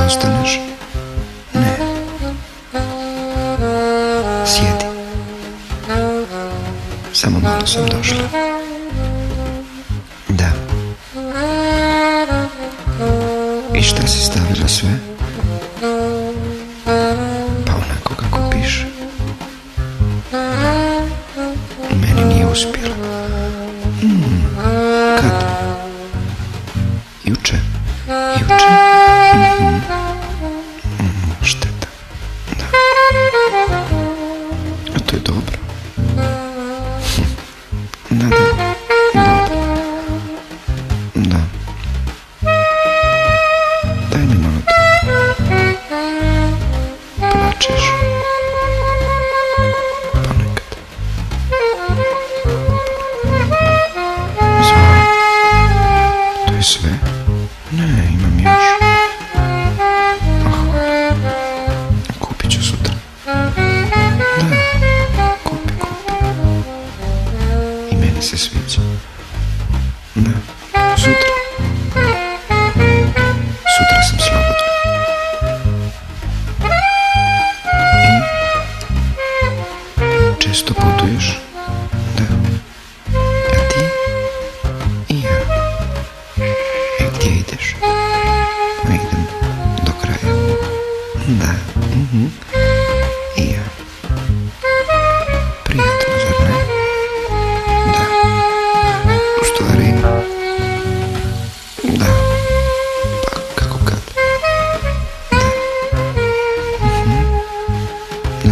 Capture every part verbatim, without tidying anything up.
ostaneš? Ne. Sjedi. Samo malo sam došla. Da. I šta si stavila sve? Pa onako kako piše. Meni nije uspjela. Hmm, kad? Juče? Juče? Mm-hmm. Mm, šteta. Da. A to je dobro. Hm. Da, da. Dobro. Da. Daj mi malo to. Plačeš. Ponekad. Izvoli. To je sve? Ne, imam još. Oh. Kupit ću sutra. Da. Kupi, kupi. I meni se sviđa. Da. Sutra. Sutra sam slobodna. I često putuješ? Da. A ti? I ja. E gdje ideš? A idem do kraja. Da. Mhm. I ja. Prijatno, zar ne? Da. U stvari... Da. Pa kako kad? Da. Mhm. Da.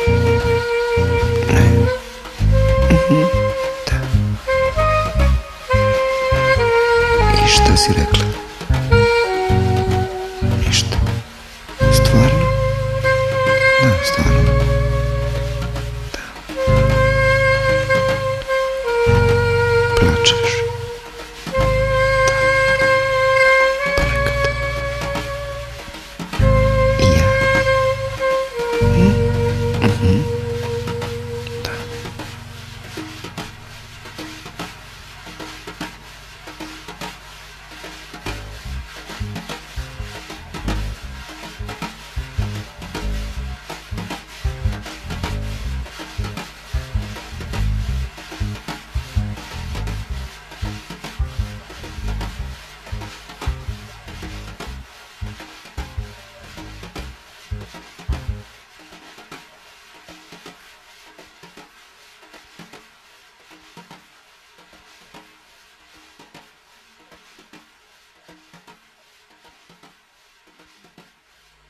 Ne. Mhm. Da. I šta si rekla?